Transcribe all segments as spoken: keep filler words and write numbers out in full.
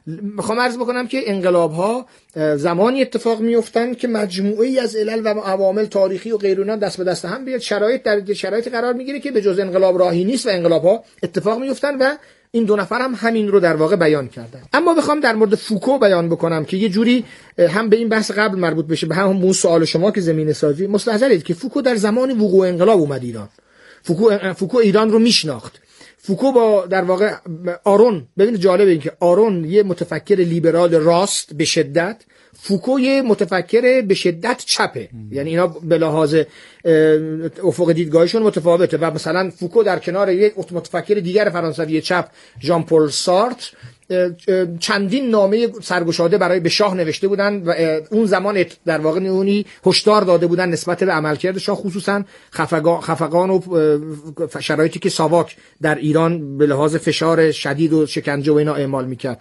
میخوام عرض بکنم که انقلاب ها زمانی اتفاق میافتن که مجموعه‌ای از علل و عوامل تاریخی و غیرونان دست به دست هم بیاد، شرایط در شرایط قرار میگیره که به جز انقلاب راهی نیست و انقلاب ها اتفاق میافتن و این دو نفر هم همین رو در واقع بیان کردن. اما بخوام در مورد فوکو بیان بکنم که یه جوری هم به این بحث قبل مربوط بشه، به همون سوال شما که زمینه سازی، مستحضرید که فوکو در زمان وقوع انقلاب اومد ایران. فوکو فوکو ایران رو میشناخت. فوکو با در واقع آرون، ببینید جالبه این که آرون یه متفکر لیبرال راست به شدت، فوکو یه متفکر به شدت چپه، یعنی اینا به لحاظ افق دیدگاهشون متفاوته و مثلا فوکو در کنار یک متفکر دیگر فرانسوی چپ ژان پل سارتر چندین نامه سرگشاده برای به شاه نوشته بودن و اون زمان در واقع اونی هشدار داده بودن نسبت به عملکرد شاه، خصوصا خفقان, خفقان و شرایطی که ساواک در ایران به لحاظ فشار شدید و شکنجه و اینا اعمال میکرد.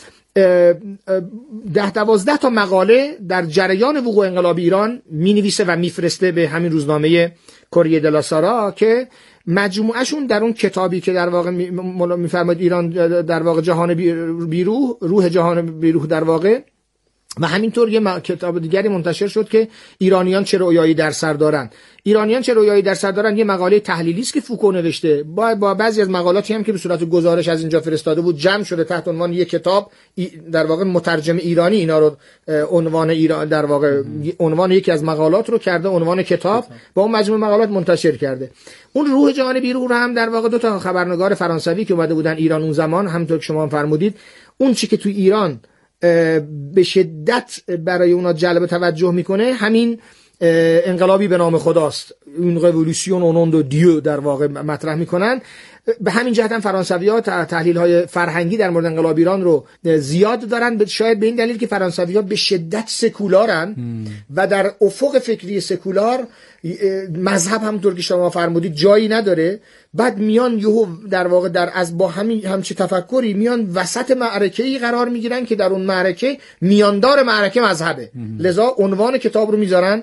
ده دوازده تا مقاله در جریان وقوع انقلاب ایران مینویسه و میفرسته به همین روزنامه کوریه دلا سارا که مجموعهشون در اون کتابی که در واقع میفرماید ایران در واقع جهان بیروح، روح جهان بیروح در واقع، و همینطور یه کتاب دیگری منتشر شد که ایرانیان چه رویایی در سر دارن. ایرانیان چه رویایی در سر دارن یه مقاله تحلیلی است که فوکو نوشته، با, با بعضی از مقالاتی هم که به صورت گزارش از اینجا فرستاده بود جمع شده تحت عنوان یک کتاب، در واقع مترجم ایرانی اینا رو عنوان ایران در واقع عنوان یکی از مقالات رو کرده عنوان کتاب، با اون مجموعه مقالات منتشر کرده. اون روح جهان بیروح رو هم در واقع دو تا خبرنگار فرانسوی که اومده بودن ایران اون زمان، همونطور که شما فرمودید، اون چی که تو ایران به شدت برای اونا جلب توجه میکنه همین انقلابی به نام خداست، اون رولوسیون او نون دو دیو در واقع مطرح میکنن. به همین جهت هم فرانسوی‌ها تحلیل‌های فرهنگی در مورد انقلاب ایران رو زیاد دارن، شاید به این دلیل که فرانسوی‌ها به شدت سکولارن و در افق فکری سکولار مذهب همونطور که شما فرمودید جایی نداره. بعد میان یهو در واقع در از با همین همچه تفکری میان وسط معرکه‌ای قرار میگیرن که در اون معرکه میاندار معرکه مذهبه، لذا عنوان کتاب رو میذارن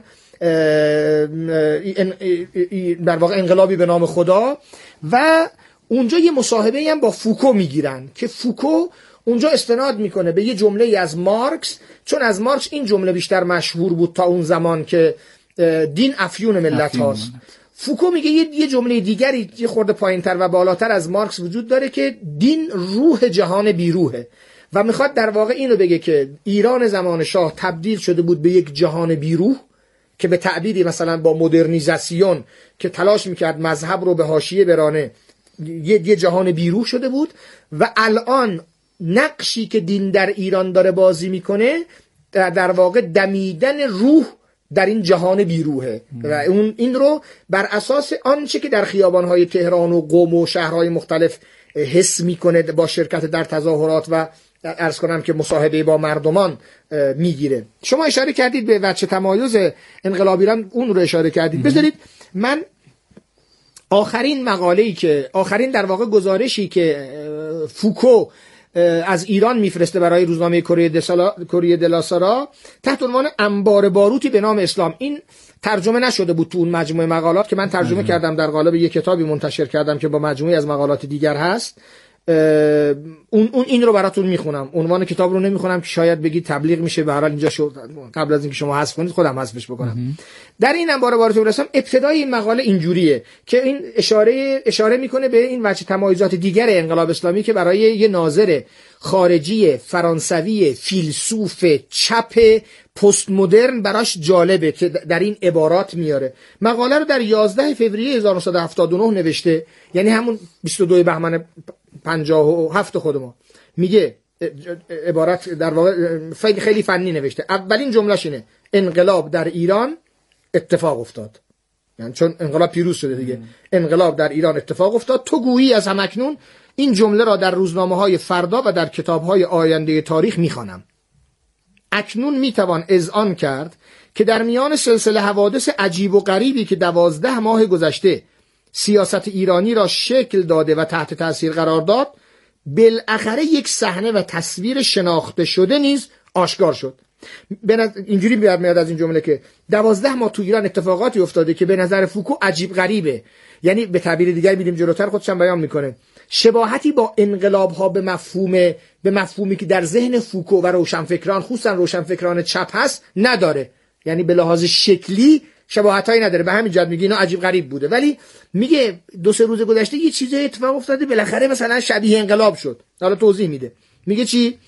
در واقع انقلابی به نام خدا و اونجا یه مصاحبه هم با فوکو میگیرن که فوکو اونجا استناد میکنه به یه جمله از مارکس، چون از مارکس این جمله بیشتر مشهور بود تا اون زمان که دین افیون ملت هاست. فوکو میگه یه جمله دیگری یه خورده پایینتر و بالاتر از مارکس وجود داره که دین روح جهان بیروحه و میخواد در واقع اینو بگه که ایران زمان شاه تبدیل شده بود به یک جهان بیروح که به تعبیری مثلا با مدرنیزاسیون که تلاش میکرد مذهب رو به حاشیه برانه یه, یه جهان بیروح شده بود و الان نقشی که دین در ایران داره بازی میکنه در واقع دمیدن روح در این جهان بیروحه و اون این رو بر اساس آنچه که در خیابانهای تهران و قم و شهرهای مختلف حس میکنه با شرکت در تظاهرات و عرض کنم که مصاحبه با مردمان میگیره. شما اشاره کردید به وجه تمایز انقلاب ایران، اون رو اشاره کردید. بذارید من آخرین مقاله‌ای که آخرین در واقع گزارشی که فوکو از ایران میفرسته برای روزنامه کوریه دلا سارا تحت عنوان انبار باروتی به نام اسلام، این ترجمه نشده بود تو اون مجموعه مقالات که من ترجمه ام. کردم در قالب یک کتابی منتشر کردم که با مجموعه از مقالات دیگر هست. اون اون این رو براتون میخونم، عنوان کتاب رو نمیخونم که شاید بگید تبلیغ میشه، به هر حال اینجا شو قبل از اینکه شما حذف کنید خودم حذفش بکنم. ام. در این انبار باروتی برسم ابتدای این مقاله اینجوریه که این اشاره اشاره میکنه به این وجه تمایزات دیگر انقلاب اسلامی که برای یه ناظر خارجی فرانسوی فیلسوف چپ پست مدرن براش جالبه که در این عبارات میاره. مقاله رو در یازده فوریه هزار و نهصد و هفتاد و نه نوشته، یعنی همون بیست و دو بهمن پنجاه و هفت خود ما. میگه عبارت در واقع خیلی خیلی فنی نوشته. اولین جملهش اینه: انقلاب در ایران اتفاق افتاد. یعنی چون انقلاب پیروز شده دیگه، انقلاب در ایران اتفاق افتاد. تو گویی از همکنون این جمله را در روزنامه‌های فردا و در کتاب‌های آینده تاریخ می‌خوانم. اکنون میتوان اذعان کرد که در میان سلسله حوادث عجیب و غریبی که دوازده ماه گذشته سیاست ایرانی را شکل داده و تحت تاثیر قرار داد، بالاخره یک صحنه و تصویر شناخته شده نیز آشکار شد. اینجوری میاد از این جمله که دوازده ماه تو ایران اتفاقاتی افتاده که به نظر فوکو عجیب غریبه، یعنی به تعبیر دیگر میریم جلوتر خودش هم بیان میکنه شباهتی با انقلاب ها به مفهوم به مفهومی که در ذهن فوکو و روشنفکران خصوصا روشنفکران چپ هست نداره. یعنی به لحاظ شکلی شباهتایی نداره. به همین جهت میگه اینا عجیب غریب بوده، ولی میگه دو سه روز گذشته یه چیزی اتفاق افتاده بالاخره مثلا شبیه انقلاب شد. حالا توضیح میده. میگه چی؟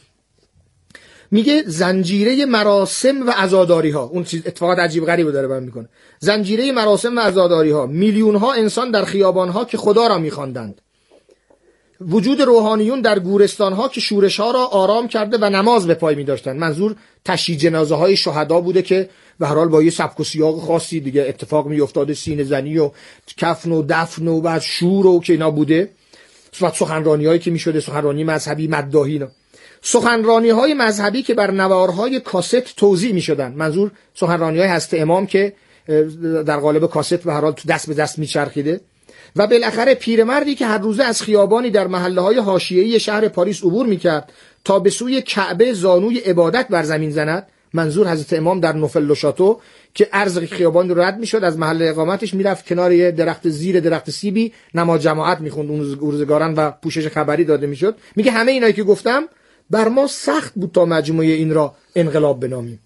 میگه زنجیره مراسم و عزاداری ها، اون چیز اتفاقات عجیب غریبی داره بیان میکنه. زنجیره مراسم و عزاداری ها، میلیون ها انسان در خیابان ها که خدا را میخواندند، وجود روحانیون در گورستان ها که شورش ها را آرام کرده و نماز به پای می داشتند. منظور تشییع جنازه های شهدا بوده که به هر حال با یه سبک و سیاق خاصی دیگه اتفاق می افتاده، سینه زنی و کفن و دفن و بعد شور و که اینا بوده. سخنرانی هایی که می شده، سخنرانی مذهبی مداحی اینا. سخنرانی های مذهبی که بر نوارهای کاست توزیع می شدن. منظور سخنرانی های حضرت امام که در قالب کاست به هر حال دست به دست می چرخیده. و بالاخره پیرمردی که هر روزه از خیابانی در محله‌های حاشیه‌ای شهر پاریس عبور می‌کرد تا به سوی کعبه زانوی عبادت بر زمین زند. منظور حضرت امام در نوفل شاتو که عرض خیابان رو رد می‌شد، از محل اقامتش میرفت کنار یه درخت زیر درخت سیبی نماز جماعت می‌خوند اون روزگاران و پوشش خبری داده می‌شد. میگه همه اینایی که گفتم بر ما سخت بود تا مجموعه این را انقلاب بنامیم.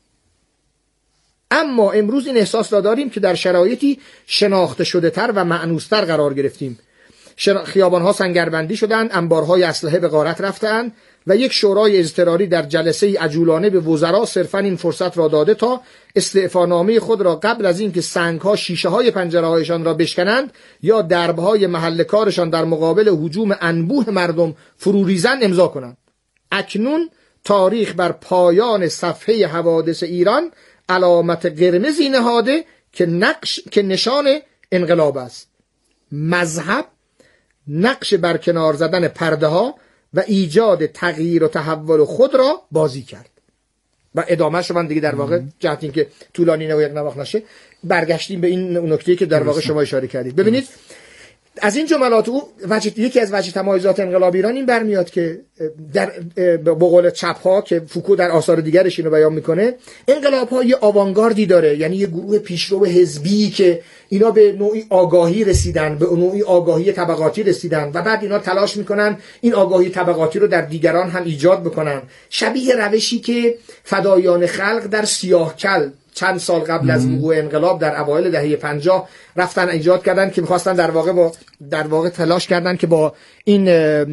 اما امروز این احساس را داریم که در شرایطی شناخته شده تر و مأنوستر قرار گرفتیم. خیابان‌ها سنگربندی شدند، انبارهای اسلحه به غارت رفتند و یک شورای اضطراری در جلسه عجولانه به وزرا صرفاً این فرصت را داده تا استعفانامه خود را قبل از اینکه سنگ‌ها شیشه‌های پنجره‌هایشان را بشکنند یا درب‌های محل کارشان در مقابل هجوم انبوه مردم فروریزند امضا کنند. اکنون تاریخ بر پایان صفحه حوادث ایران علامت قرمزی نهاده که نقش که نشان انقلاب است. مذهب نقش برکنار زدن پرده ها و ایجاد تغییر و تحول خود را بازی کرد. و ادامهش رو من دیگه در واقع جهت این که طولانی نه و یک نواخت نشه برگشتیم به این نکته که در واقع شما اشاره کردید. ببینید از این جملات او وجه یکی از وجه تمایزات انقلاب ایران این برمیاد که در به قول چپ ها که فوکو در آثار دیگرش اینو بیان میکنه، انقلاب ها یه آوانگاردی داره، یعنی یه گروه پیشرو حزبی که اینا به نوعی آگاهی رسیدن، به نوعی آگاهی طبقاتی رسیدن و بعد اینا تلاش میکنن این آگاهی طبقاتی رو در دیگران هم ایجاد بکنن، شبیه روشی که فدایان خلق در سیاهکل چند سال قبل از وقوع انقلاب در اوایل دهه پنجاه رفتن ایجاد کردن که می‌خواستن در واقع با در واقع تلاش کردن که با این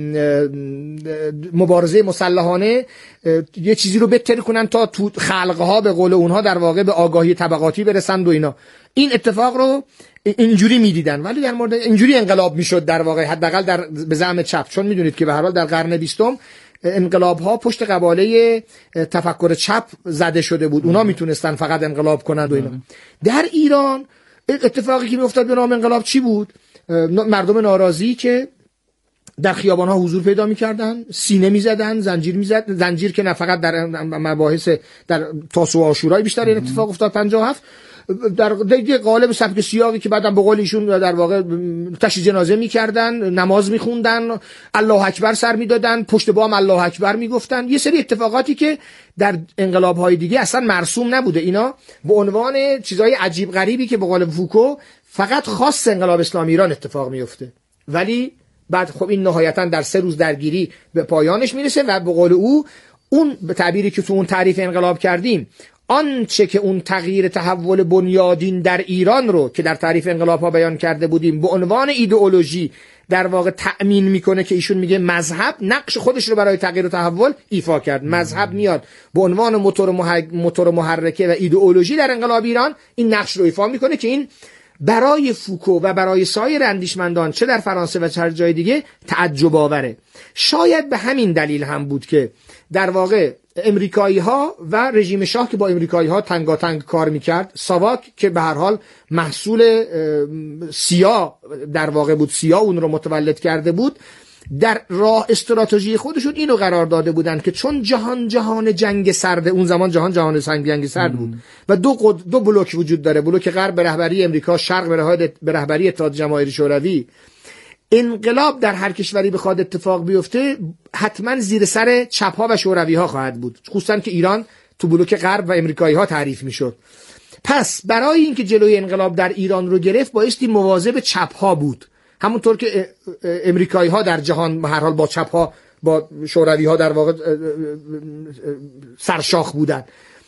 مبارزه مسلحانه یه چیزی رو بهتر کنن تا تو خلق‌ها به قول اونها در واقع به آگاهی طبقاتی برسند و اینا. این اتفاق رو اینجوری میدیدن، ولی در مورد اینجوری انقلاب میشد در واقع، حداقل در به زعم چپ، چون میدونید که به هر حال در قرن بیستم انقلاب ها پشت قباله تفکر چپ زده شده بود، اونا میتونستن فقط انقلاب کنند و اینا. در ایران اتفاقی که میافتاد به نام انقلاب چی بود؟ مردم ناراضی که در خیابان ها حضور پیدا میکردن، سینه میزدن، زنجیر میزد، زنجیر که نه فقط در مباحث در تاسوعا و عاشورا بیشتر این اتفاق افتاد پنجاه و هفت، در دیگه قالب سبک سیاقی که بعدم به قول ایشون در واقع تشییع جنازه میکردن، نماز میخوندن، الله اکبر سر میدادن، پشت بام الله اکبر میگفتن، یه سری اتفاقاتی که در انقلاب‌های دیگه اصلا مرسوم نبوده. اینا به عنوان چیزای عجیب غریبی که به قول فوکو فقط خاص انقلاب اسلامی ایران اتفاق میفته، ولی بعد خب این نهایتا در سه روز درگیری به پایانش میرسه و به قول او اون به تعبیری که تو اون تعریف انقلاب کردیم، آنچه که اون تغییر تحول بنیادین در ایران رو که در تعریف انقلاب ها بیان کرده بودیم به عنوان ایدئولوژی در واقع تأمین میکنه که ایشون میگه مذهب نقش خودش رو برای تغییر و تحول ایفا کرد. مذهب میاد به عنوان موتور موتور محرکه و ایدئولوژی در انقلاب ایران این نقش رو ایفا میکنه که این برای فوکو و برای سایر اندیشمندان چه در فرانسه و چه جای دیگه تعجب آوره. شاید به همین دلیل هم بود که در واقع امریکایی ها و رژیم شاه که با امریکایی ها تنگاتنگ کار میکرد، ساواک که به هر حال محصول سیا در واقع بود، سیا اون رو متولد کرده بود، در راه استراتژی خودشون اینو قرار داده بودن که چون جهان جهان جنگ سرد، اون زمان جهان جهان جنگ سرد بود و دو قد... دو بلوک وجود داره، بلوک غرب به رهبری امریکا، شرق به رهبری اتحاد جماهیر شوروی. انقلاب در هر کشوری بخواد اتفاق بیفته حتما زیر سر چپ ها و شوروی ها خواهد بود، خصوصا که ایران تو بلوک غرب و امریکایی ها تعریف میشد. پس برای اینکه جلوی انقلاب در ایران رو گرفت بایستی مواظب چپ ها بود همونطور که امریکایی ها در جهان هر حال با چپ ها با شوروی ها در واقع سرشاخ بودن.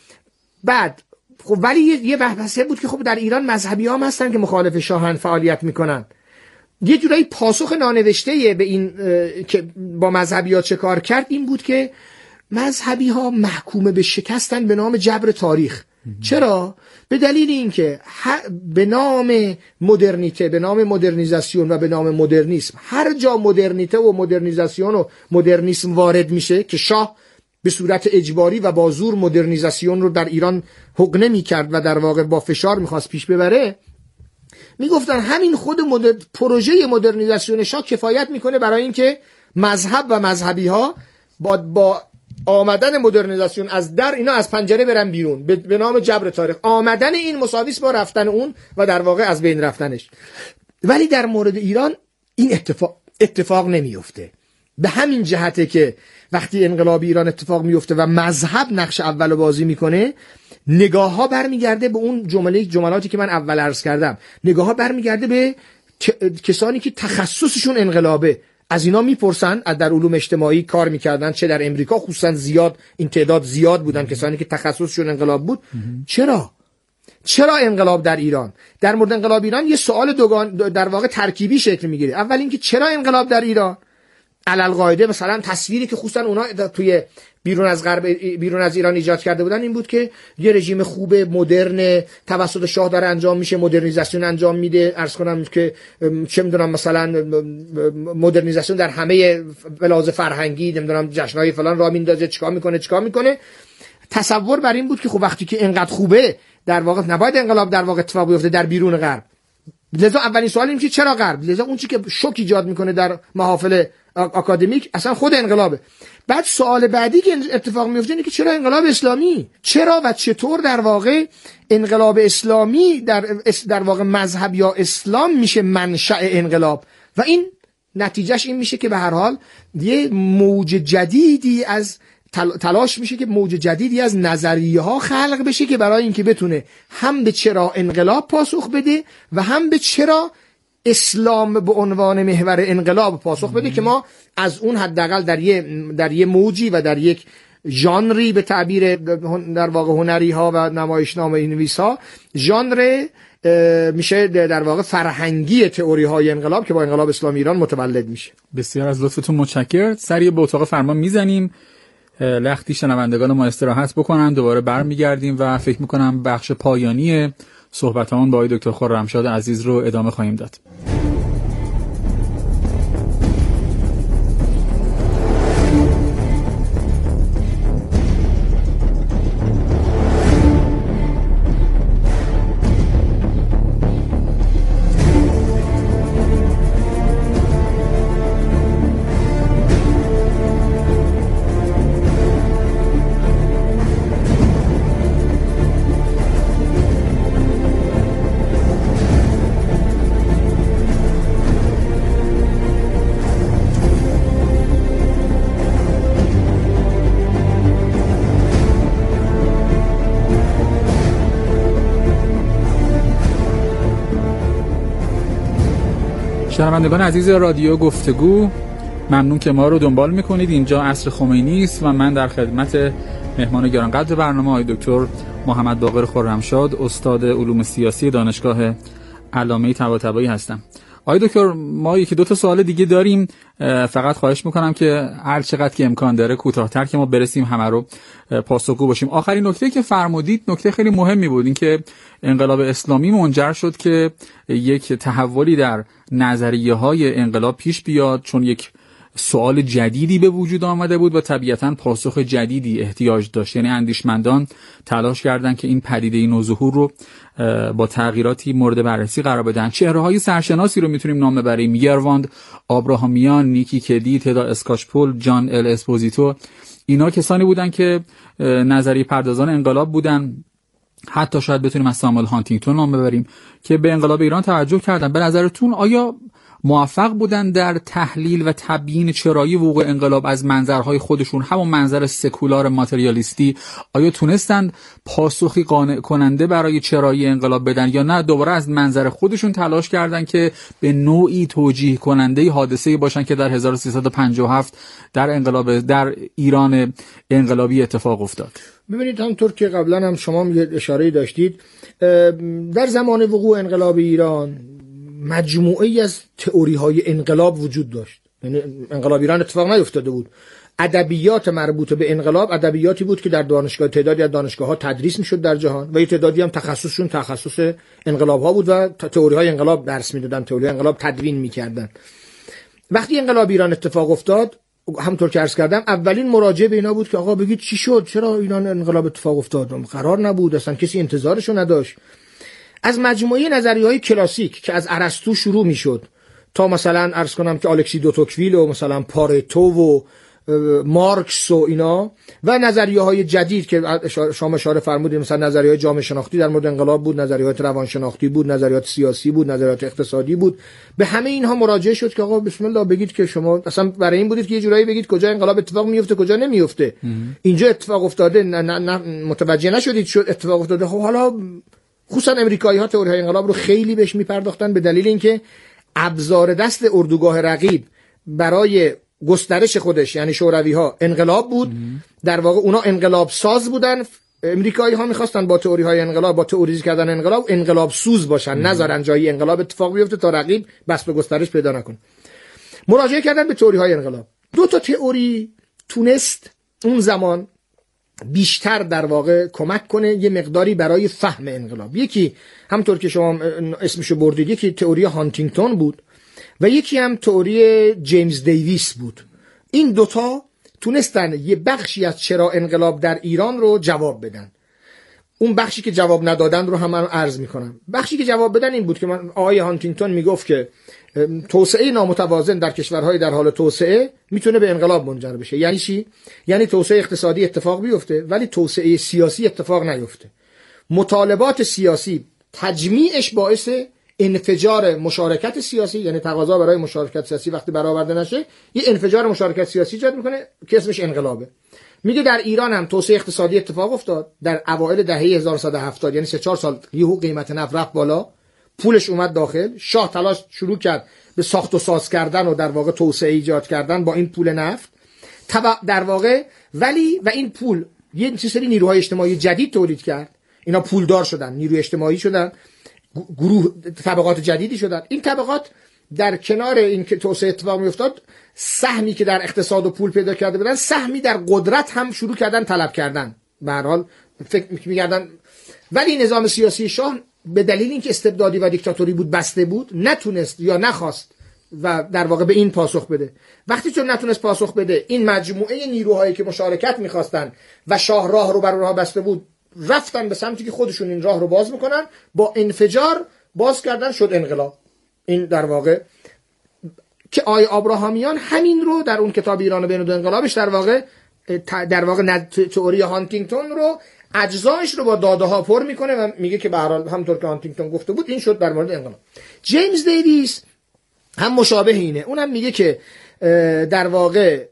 بعد خب ولی یه بحثه بود که خب در ایران مذهبی ها هم هستن که مخالف شاهن فعالیت میکنن. یه جورایی پاسخ نانوشته به این که با مذهبی ها چه کار کرد این بود که مذهبی ها محکوم به شکستن به نام جبر تاریخ. چرا؟ به دلیل اینکه به نام مدرنیته، به نام مدرنیزاسیون و به نام مدرنیسم، هر جا مدرنیته و مدرنیزاسیون و مدرنیسم وارد میشه که شاه به صورت اجباری و با زور مدرنیزاسیون رو در ایران حقنه میکرد و در واقع با فشار میخواست پیش ببره، میگفتن همین خود مدر... پروژه مدرنیزاسیون شاه کفایت میکنه برای اینکه مذهب و مذهبی ها با با آمدن مدرنیزاسیون از در اینا از پنجره برن بیرون به, به نام جبر تاریخ. آمدن این مساویس با رفتن اون و در واقع از بین رفتنش. ولی در مورد ایران این اتفاق اتفاق نمیفته. به همین جهته که وقتی انقلاب ایران اتفاق میفته و مذهب نقش اول بازی میکنه، نگاه ها برمیگرده به اون جمله جملاتی که من اول عرض کردم. نگاه ها برمیگرده به کسانی که تخصصشون انقلابه. از اینا میپرسن، در علوم اجتماعی کار میکردن، چه در امریکا خصوصا زیاد این تعداد زیاد بودن کسانی که تخصصشون انقلاب بود. چرا؟ چرا انقلاب در ایران؟ در مورد انقلاب ایران یه سوال دوگان در واقع ترکیبی شکل میگیره. اول اینکه چرا انقلاب در ایران؟ علل قاعده مثلا تصویری که خصوصا اونا توی بیرون از غرب بیرون از ایران ایجاد کرده بودن این بود که یه رژیم خوب مدرن توسط شاه داره انجام میشه، مدرنیزاسیون انجام میده. عرض کنم که چه میدونم مثلا مدرنیزاسیون در همه بلاز فرهنگی، نمیدونم جشنهای فلان راه میندازه، چیکار میکنه چیکار میکنه. تصور بر این بود که خب وقتی که اینقدر خوبه در واقع نباید انقلاب در واقع اتفاق بیفته در بیرون غرب. لذا اولین سوال این که چرا غرب؟ لذا اون چیزی که شوک ایجاد میکنه در محافل آکادمیک اصلا خود انقلابه. بعد سوال بعدی که اتفاق میفته اینه که چرا انقلاب اسلامی؟ چرا و چطور در واقع انقلاب اسلامی در در واقع مذهب یا اسلام میشه منشأ انقلاب؟ و این نتیجهش این میشه که به هر حال یه موج جدیدی از تلاش میشه که موج جدیدی از نظریه ها خلق بشه که برای اینکه بتونه هم به چرا انقلاب پاسخ بده و هم به چرا اسلام به عنوان محور انقلاب پاسخ بده، که ما از اون حداقل در یه در یه موجی و در یک ژانری به تعبیر در واقع هنری ها و نمایشنامه نویس ها ژانر میشه در واقع فرهنگی تئوری های انقلاب که با انقلاب اسلامی ایران متولد میشه. بسیار از لطفتون متشکرم. سریع به اتاق فرمان میزنیم، لختی شنوندگان ما استراحت بکنن، دوباره برمیگردیم و فکر میکنم بخش پایانی صحبتامون با آقای دکتر خرمشاد عزیز رو ادامه خواهیم داد. شنوندگان عزیز رادیو گفتگو، ممنون که ما رو دنبال میکنید. اینجا عصر خمینی است و من در خدمت مهمان گرانقدر برنامه آقای دکتر محمد باقر خرمشاد، استاد علوم سیاسی دانشگاه علامه طباطبایی هستم. آقای دکتر، ما یکی دو تا سوال دیگه داریم، فقط خواهش میکنم که هر چقدر که امکان داره کوتاه‌تر که ما برسیم همه رو پاسخگو باشیم. آخرین نکته که فرمودید نکته خیلی مهمی بود، این که انقلاب اسلامی منجر شد که یک تحولی در نظریه‌های انقلاب پیش بیاد، چون یک سوال جدیدی به وجود آمده بود و طبیعتاً پاسخ جدیدی احتیاج داشت. یعنی اندیشمندان تلاش کردند که این پدیده نوظهور رو با تغییراتی مورد بررسی قرار بدن. چهره‌های سرشناسی رو میتونیم نام ببریم: یرواند آبراهامیان، نیکی کدی، تدا اسکاچپول، جان ال اسپوزیتو. اینا کسانی بودن که نظریه پردازان انقلاب بودن. حتی شاید بتونیم از ساموئل هانتینگتون نام ببریم که به انقلاب ایران توجه کردن. به نظرتون آیا موفق بودن در تحلیل و تبیین چرایی وقوع انقلاب از منظرهای خودشون، همون منظر سکولار ماتریالیستی؟ آیا تونستن پاسخی قانع کننده برای چرایی انقلاب بدن یا نه دوباره از منظر خودشون تلاش کردن که به نوعی توجیه کننده حادثه‌ای باشن که در هزار و سیصد و پنجاه و هفت در انقلاب در ایران انقلابی اتفاق افتاد؟ ببینید، همونطور که قبلا هم شما یه اشاره‌ای داشتید، در زمان وقوع انقلاب ایران مجموعه‌ای از تئوری‌های انقلاب وجود داشت. یعنی انقلاب ایران اتفاق نیفتاده بود. ادبیات مربوط به انقلاب ادبیاتی بود که در دانشگاه تعدادی از دانشگاه‌ها تدریس می‌شد در جهان و یه تعدادی هم تخصصشون تخصص انقلاب‌ها بود و تئوری‌های انقلاب درس می‌دادن، تئوری‌های انقلاب تدوین می‌کردن. وقتی انقلاب ایران اتفاق افتاد، همونطور که عرض کردم، اولین مراجعه به اینا بود که آقا بگید چی شد، چرا ایران انقلاب اتفاق افتاد؟ قرار نبود، اصلا کسی انتظارشو نداشت. از مجموعه نظریه‌های کلاسیک که از ارسطو شروع می‌شد تا مثلا عرض کنم که الکسی دو توکویل و مثلا پارتو و مارکس و اینا و نظریه‌های جدید که شما اشاره فرمودید، مثلا نظریه‌های جامعه شناختی در مورد انقلاب بود، نظریات روانشناختی بود، نظریات سیاسی بود، نظریات اقتصادی بود، به همه اینها مراجعه شد که آقا بسم الله بگید که شما اصلا برای این بودید که یه جورایی بگید کجا انقلاب اتفاق میفته کجا نمیفته. اینجا اتفاق افتاده، نه نه نه متوجه نشدید شد اتفاق افتاده. خب حالا خصوصا امریکایی‌ها تئوری‌های انقلاب رو خیلی بهش میپرداختن به دلیل اینکه ابزار دست اردوگاه رقیب برای گسترش خودش، یعنی شوروی‌ها، انقلاب بود. در واقع اونا انقلاب ساز بودن. امریکایی‌ها می‌خواستن با تئوری‌های انقلاب، با تئوریزی کردن انقلاب، انقلاب سوز باشن، نذارن جایی انقلاب اتفاق بیفته تا رقیب بس به گسترش پیدا نکنه. مراجعه کردن به تئوری‌های انقلاب. دو تا تئوری تونست اون زمان بیشتر در واقع کمک کنه یه مقداری برای فهم انقلاب. یکی همونطور که شما اسمشو بردید، یکی تئوری هانتینگتون بود و یکی هم تئوری جیمز دیویس بود. این دوتا تونستن یه بخشی از چرا انقلاب در ایران رو جواب بدن. اون بخشی که جواب ندادن رو هم من عرض میکنم. بخشی که جواب بدن این بود که من آقای هانتینگتون میگفت که توسعه نامتوازن در کشورهای در حال توسعه میتونه به انقلاب منجر بشه. یعنی چی؟ یعنی توسعه اقتصادی اتفاق بیفته ولی توسعه سیاسی اتفاق نیفته. مطالبات سیاسی تجمیعش باعث انفجار مشارکت سیاسی، یعنی تقاضا برای مشارکت سیاسی وقتی برآورده نشه، یه انفجار مشارکت سیاسی ایجاد میکنه که اسمش انقلابه. میگه در ایران هم توسعه اقتصادی اتفاق افتاد در اوایل دهه هزار و سیصد و هفتاد، یعنی سه چهار سال یهو قیمت نفت رفت بالا، پولش اومد داخل، شاه تلاش شروع کرد به ساخت و ساز کردن و در واقع توسعه ایجاد کردن با این پول نفت در واقع. ولی و این پول یه سری نیروهای اجتماعی جدید تولید کرد، اینا پولدار شدن، نیروی اجتماعی شدن، گروه طبقات جدیدی شدن. این طبقات در کنار این که توسعه اتفاق میافتاد، سهمی که در اقتصاد و پول پیدا کرده بودن، سهمی در قدرت هم شروع کردن طلب کردن. به هر حال فکر می‌کردن. ولی نظام سیاسی شاه به دلیل اینکه استبدادی و دیکتاتوری بود، بسته بود، نتونست یا نخواست و در واقع به این پاسخ بده. وقتی چون نتونست پاسخ بده، این مجموعه نیروهایی که مشارکت می‌خواستن و شاه راه رو بر اونها بسته بود، رفتن به سمتی که خودشون این راه رو باز میکنن، با انفجار باز کردن، شد انقلاب. این در واقع که آی آبراهامیان همین رو در اون کتاب ایران بین دو انقلابش در واقع در واقع تئوری هانتینگتون رو اجزایش رو با داده ها پر میکنه و میگه که به هر حال همونطور که هانتینگتون گفته بود این شد در مورد انقلاب. جیمز دیویس هم مشابه اینه، اونم میگه که در واقع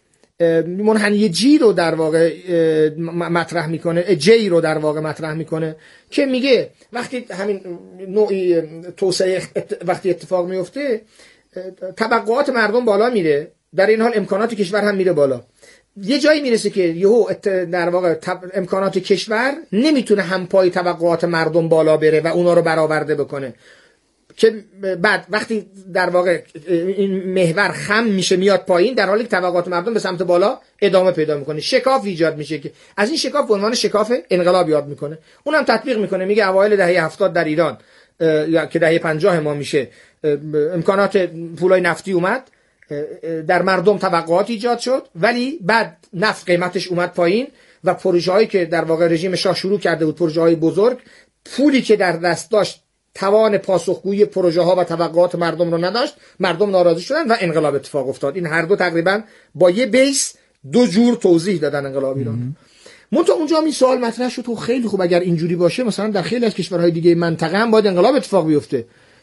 منحنی جی رو در واقع مطرح میکنه، جی رو در واقع مطرح میکنه که میگه وقتی همین نوعی توسعه وقتی اتفاق میفته، توقعات مردم بالا میره، در این حال امکانات کشور هم میره بالا. یه جایی میرسه که یهو در واقع امکانات کشور نمیتونه همپای توقعات مردم بالا بره و اونا رو برآورده بکنه، که بعد وقتی در واقع این محور خم میشه میاد پایین، در حالی که توقعات مردم به سمت بالا ادامه پیدا میکنه، شکاف ایجاد میشه که از این شکاف به عنوان شکاف انقلاب یاد میکنه. اونم تطبیق میکنه، میگه اوایل دهه هفتاد در ایران یا که دهه پنجاه ما میشه، امکانات پولای نفتی اومد، در مردم توقعات ایجاد شد، ولی بعد نفت قیمتش اومد پایین و پروژه‌هایی که در واقع رژیم شاه شروع کرده بود، پروژه‌های بزرگ، پولی که در دست داشت توان پاسخگویی پروژه ها و توقعات مردم رو نداشت، مردم ناراضی شدن و انقلاب اتفاق افتاد. این هر دو تقریبا با یه بیس دو جور توضیح دادن انقلاب ایران. منتها اونجا هم این سوال مطرح شد، خیلی خوب اگر اینجوری باشه مثلا در خیلی از کشورهای دیگه منطقه هم باید انقلاب اتفاق بیفته.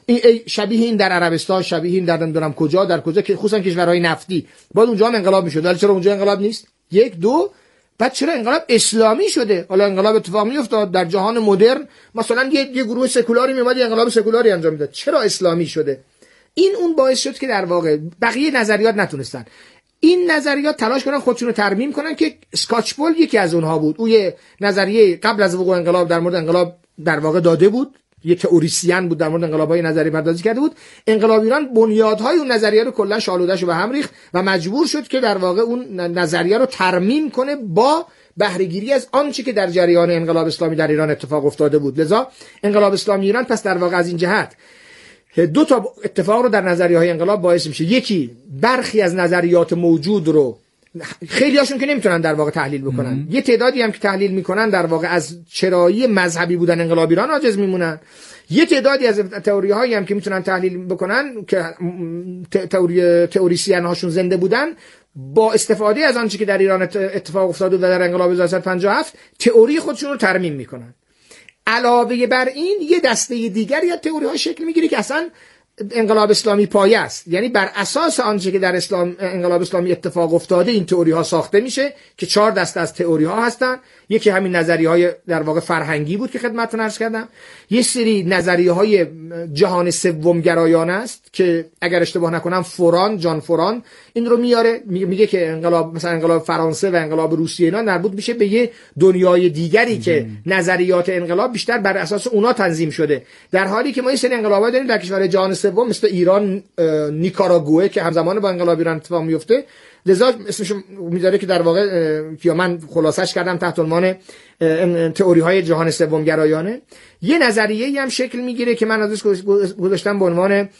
این شبیه این در عربستان، شبیه این در نمیدونم کجا در کجا که خصوصا کشورهای نفتی بعد اونجا هم انقلاب میشد. ولی چرا اونجا انقلاب نیست؟ یک دو بعد چرا انقلاب اسلامی شده؟ حالا انقلاب اتفاق میافتاد در جهان مدرن، مثلا یه, یه گروه سکولاری میومد انقلاب سکولاری انجام میداد، چرا اسلامی شده؟ این اون باعث شد که در واقع بقیه نظریات نتونستن. این نظریات تلاش کردن خودشون رو ترمیم کنن که اسکاتچبول یکی از اونها بود. او یه نظریه قبل از وقوع انقلاب در مورد انقلاب در واقع داده بود، یه تئوریسین بود، در مورد انقلاب‌های نظری پردازی کرده بود. انقلاب ایران بنیادهای اون نظریه رو کلا شالوده‌شو به هم ریخت و مجبور شد که در واقع اون نظریه رو ترمیم کنه با بهره‌گیری از آنچه که در جریان انقلاب اسلامی در ایران اتفاق افتاده بود. لذا انقلاب اسلامی ایران پس در واقع از این جهت دو تا اتفاق رو در نظریه‌های انقلاب باعث میشه. یکی برخی از نظریات موجود رو خیلی هاشون که نمیتونن در واقع تحلیل بکنن، ام. یه تعدادی هم که تحلیل میکنن در واقع از چرایی مذهبی بودن انقلاب ایران عاجز میمونن. یه تعدادی از تئوری هایی هم که میتونن تحلیل بکنن که تئوری تئوریسین هاشون زنده بودن، با استفاده از آنچه که در ایران اتفاق افتاده و در انقلاب هزار و سیصد و پنجاه و هفت تئوری خودشون رو ترمیم میکنن. علاوه بر این یه دسته دیگری از تئوری ها شکل میگیره که اصلا انقلاب اسلامی پایه است، یعنی بر اساس آنچه که در اسلام انقلاب اسلامی اتفاق افتاده این تئوری ها ساخته میشه که چهار دسته از تئوری ها هستن. یکی همین نظریه های در واقع فرهنگی بود که خدمتتون عرض کردم، یه سری نظریه های جهان سوم گرایانه است که اگر اشتباه نکنم فوران جان فوران این رو میاره، میگه که انقلاب مثلا انقلاب فرانسه و انقلاب روسیه اینا مربوط میشه به یه دنیای دیگری که نظریات انقلاب بیشتر بر اساس اونا تنظیم شده، در حالی که ما یه سری انقلابات داریم در کشور جهان سوم مثل ایران، نیکاراگوئه که همزمان با انقلاب ایران اتفاق میفته. لذا اسمش میذاره که در واقع که من خلاصش کردم تحت عنوان تئوری های جهان سوم گرایانه. یه نظریه‌ای هم شکل میگیره که من ازش گذاشتم به عنوان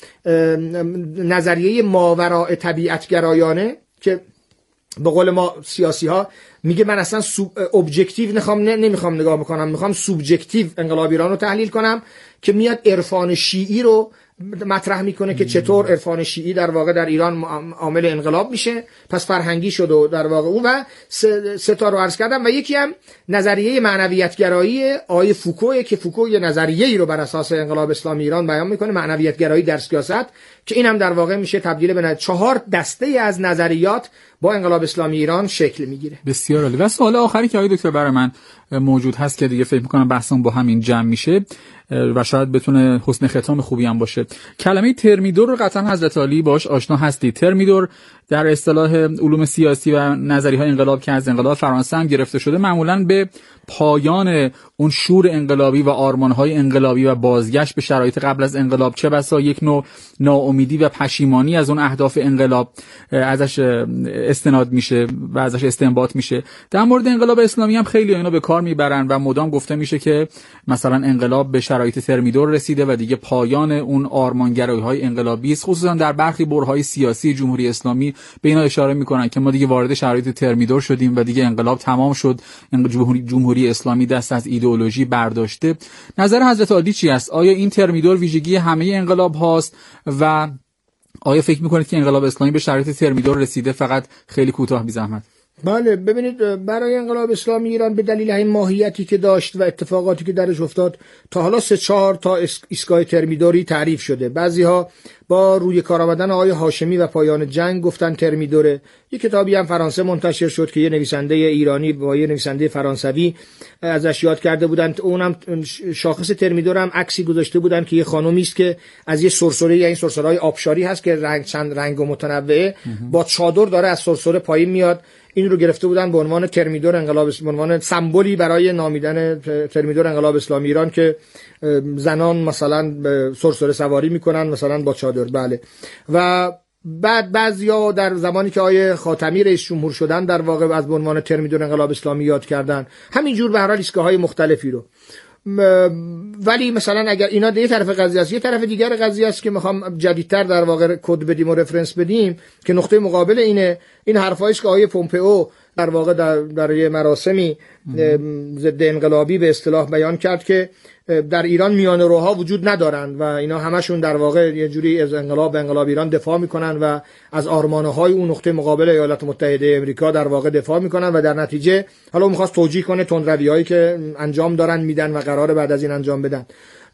نظریه ماوراء طبیعت گرایانه که به قول ما سیاسی ها میگه من اصلا ابجکتیو نخوام نمیخوام نگاه بکنم، میخوام سوبجکتیو انقلاب ایران رو تحلیل کنم، که میاد عرفان شیعی رو مطرح میکنه که چطور عرفان شیعی در واقع در ایران عامل انقلاب میشه، پس فرهنگی شد و در واقع اون و سه تا رو عرض کردم. و یکی هم نظریه معنویت گرایی آقای فوکوه که فوکو یه نظریه‌ای رو بر اساس انقلاب اسلامی ایران بیان میکنه، معنویت گرایی در سیاست، که این هم در واقع میشه تبدیل به چهار دسته از نظریات با انقلاب اسلامی ایران شکل میگیره. بسیار عالی. و سوال آخری که آقای دکتر برای من موجود هست که دیگه فکر میکنم بحثمون با همین جمع میشه و شاید بتونه حسن ختام خوبی هم باشه. کلمه ترمیدور رو قطعا حضرت علی باش آشنا هستی. ترمیدور در اصطلاح علوم سیاسی و نظریه‌های انقلاب که از انقلاب فرانسه هم گرفته شده، معمولاً به پایان اون شور انقلابی و آرمان‌های انقلابی و بازگشت به شرایط قبل از انقلاب، چه بسا یک نوع ناامیدی و پشیمانی از اون اهداف انقلاب ازش استناد میشه و ازش استنباط میشه. در مورد انقلاب اسلامی هم خیلی اینا به کار میبرن و مدام گفته میشه که مثلا انقلاب به شرایط ترمیدور رسیده و دیگه پایان اون آرمانگرایی‌های انقلابی است. خصوصا در برخی برهه‌های سیاسی جمهوری اسلامی به اینا اشاره میکنن که ما دیگه وارد شرایط ترمیدور شدیم و دیگه انقلاب تمام شد، جمهوری جمهوری اسلامی دست از ایدئولوژی برداشته. نظر حضرت علی چی است؟ آیا این ترمیدور ویژگی همه انقلاب هاست و آیا فکر میکنید که انقلاب اسلامی به شرایط ترمیدور رسیده؟ فقط خیلی کوتاه بی زحمت. بله، ببینید برای انقلاب اسلامی ایران به دلیل این ماهیتی که داشت و اتفاقاتی که درش افتاد تا حالا سه چهار تا ایستگاه ترمیدوری تعریف شده. بعضیها با روی کار آمدن آقای هاشمی و پایان جنگ گفتن ترمیدوره. یک کتابی هم فرانسه منتشر شد که یه نویسنده ایرانی با یه نویسنده فرانسوی ازش یاد کرده بودن، اونم شاخص ترمیدور هم عکسی گذاشته بودن که یه خانومی است که از یه سرسره، یعنی سرسره‌های آبشاری هست که رنگ چند رنگ و متنوعه، با چادر داره از سرسره پایین میاد. این رو گرفته بودن به عنوان ترمیدور انقلاب، به عنوان سمبولی برای نامیدن ترمیدور انقلاب اسلامی ایران که زنان مثلا سرسره سواری میکنن مثلا با چادر. بله. و بعد بعضیا در زمانی که آیه خاتمی رئیس جمهور شدن در واقع از به عنوان ترمیدور انقلاب اسلامی یاد کردن. همینجور به هر حال ایستگاه‌های مختلفی رو. ولی مثلا اگر اینا یه طرف قضیه است، یه طرف دیگر قضیه است که میخوام جدیدتر در واقع کد بدیم و رفرنس بدیم که نقطه مقابل اینه. این حرفایی است که آقای پومپئو در واقع در, در یه مراسمی ضد انقلابی به اصطلاح بیان کرد که در ایران میانه روها وجود ندارند و اینا همشون در واقع یه جوری از انقلاب به انقلاب ایران دفاع میکنن و از آرمانه‌های اون نقطه مقابل ایالات متحده آمریکا در واقع دفاع میکنن و در نتیجه حالا میخواست توجیه کنه تندروی‌هایی که انجام دارن میدن و قراره بعد از این انجام بدن.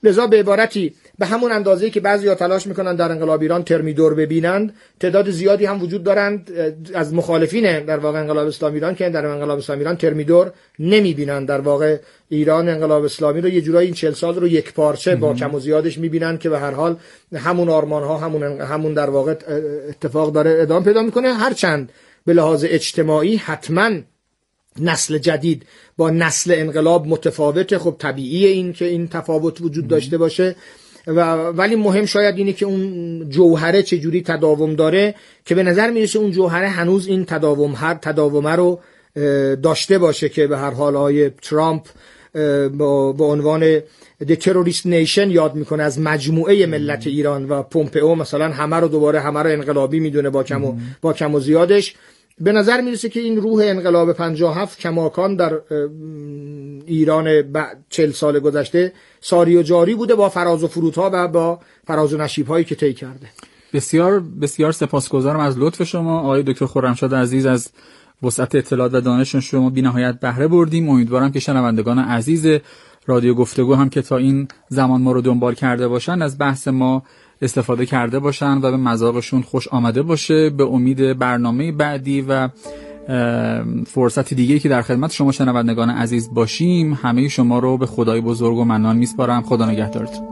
لذا به عبارتی به همون اندازه‌ای که بعضی‌ها تلاش میکنن در انقلاب ایران ترمیدور ببینند، تعداد زیادی هم وجود دارند از مخالفین در واقع انقلاب اسلامی ایران که در انقلاب اسلامی ایران ترمیدور نمیبینن. در واقع ایران انقلاب اسلامی رو یه جورایی این چهل سال رو یک پارچه با کم و زیادش میبینن که به هر حال همون آرمان‌ها همون همون در واقع اتفاق داره ادامه پیدا میکنه، هرچند به لحاظ اجتماعی حتماً نسل جدید با نسل انقلاب متفاوته. خب طبیعیه این که این تفاوت وجود داشته باشه، و ولی مهم شاید اینه که اون جوهره چجوری تداوم داره که به نظر میرسه اون جوهره هنوز این تداوم هر تداومه رو داشته باشه که به هر حال آقای ترامپ با عنوان The Terrorist Nation یاد میکنه از مجموعه ملت ایران، و پومپئو مثلا همه رو دوباره همه رو انقلابی میدونه با کم و با کم و زیادش. به نظر میرسه که این روح انقلاب پنجاه و هفت کماکان در ایران چهل سال گذشته ساری و جاری بوده با فراز و فرودها و با فراز و نشیب‌هایی که طی کرده. بسیار بسیار سپاسگزارم از لطف شما آقای دکتر خرمشاد عزیز. از وسعت اطلاعات و دانش شما بی‌نهایت بهره بردیم. امیدوارم که شنوندگان عزیز رادیو گفتگو هم که تا این زمان ما رو دنبال کرده باشن از بحث ما استفاده کرده باشن و به مذاقشون خوش آمده باشه. به امید برنامه بعدی و فرصت دیگه‌ای که در خدمت شما شنوندگان عزیز باشیم، همه شما رو به خدای بزرگ و منان میسپارم. خدا نگهدارتون.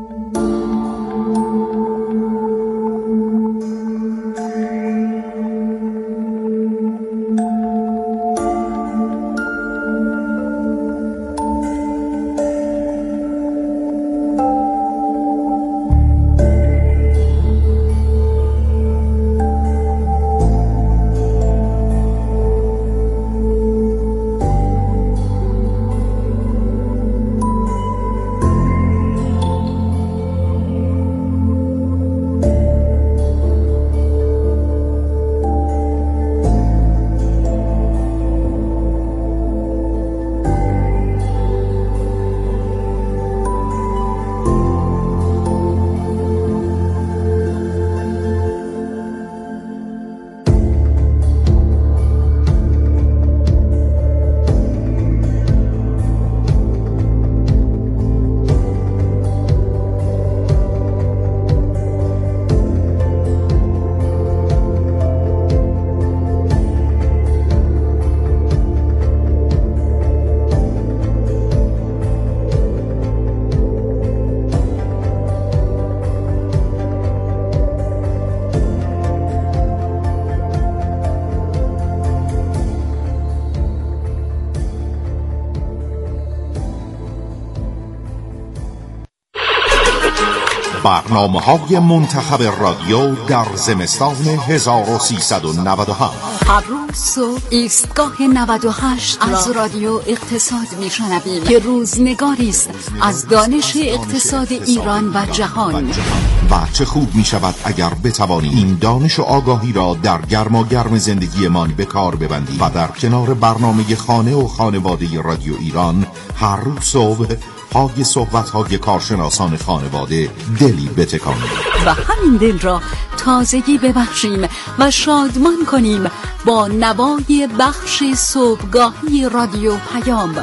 برنامه‌های منتخب رادیو در زمستان هزار و سیصد و نود و هفت. هر روز صبح ایستگاه نود و هشت از رادیو اقتصاد میشنویم که روزنگاری است از دانش اقتصاد ایران و جهان. و چه خوب می شود اگر بتوانیم این دانش و آگاهی را در گرما گرم زندگیمان به کار ببندیم و در کنار برنامه خانه و خانواده رادیو ایران هر روز صبح پای صحبت‌های کارشناسان خانواده دلی بتکانیم و همین دل را تازگی ببخشیم و شادمان کنیم با نوای بخش صبحگاهی رادیو پیام.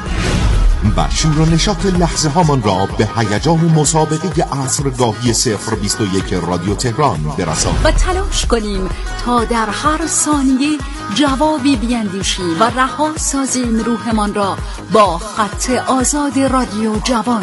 و شور و نشاط لحظه هامان را به هیجان مسابقه عصرگاهی صفر بیست و یک رادیو تهران برسانیم و تلاش کنیم تا در هر ثانیه جوابی بیندیشیم و رها سازیم روحمان را با خط آزاد رادیو جوان.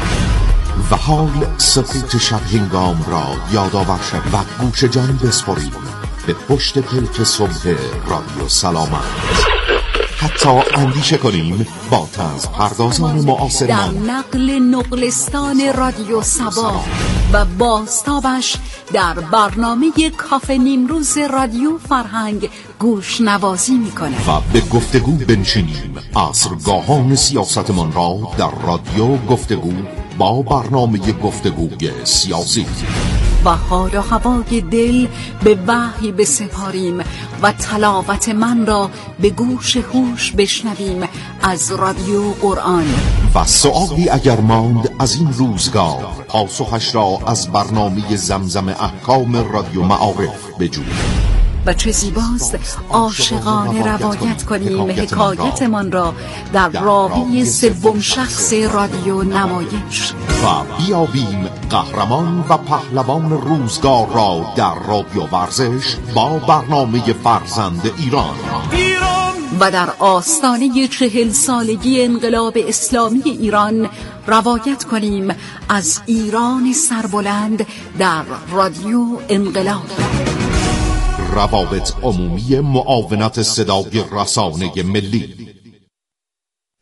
و حال سکوت شب هنگام را یادآور شویم و گوش جان بسپاریم به پشت پلک صبح رادیو سلامت. حتی اندیشه کنیم با طنز پردازان معاصرمان در نقل نقلستان رادیو سبا و بازتابش در برنامه کافه نیمروز رادیو فرهنگ گوش نوازی میکنه و به گفتگو بنشینیم عصرگاهان سیاستمان را در رادیو گفتگو با برنامه گفتگوی سیاسی و حال و هوای دل به وحی بسپاریم و تلاوت من را به گوش هوش بشنویم از رادیو قرآن. و سؤالی اگر ماند از این روزگار پاسخش را از برنامه زمزم احکام رادیو معارف بجوییم. و چه زیباست عاشقانه روایت کنیم حکایتمان را در راوی سوم شخص رادیو نمایش و بیابیم قهرمان و پهلوان روزگار را در رادیو ورزش با برنامه فرزند ایران و در آستانه چهل سالگی انقلاب اسلامی ایران روایت کنیم از ایران سربلند در رادیو انقلاب. روابط عمومی معاونت صدای رسانه ملی.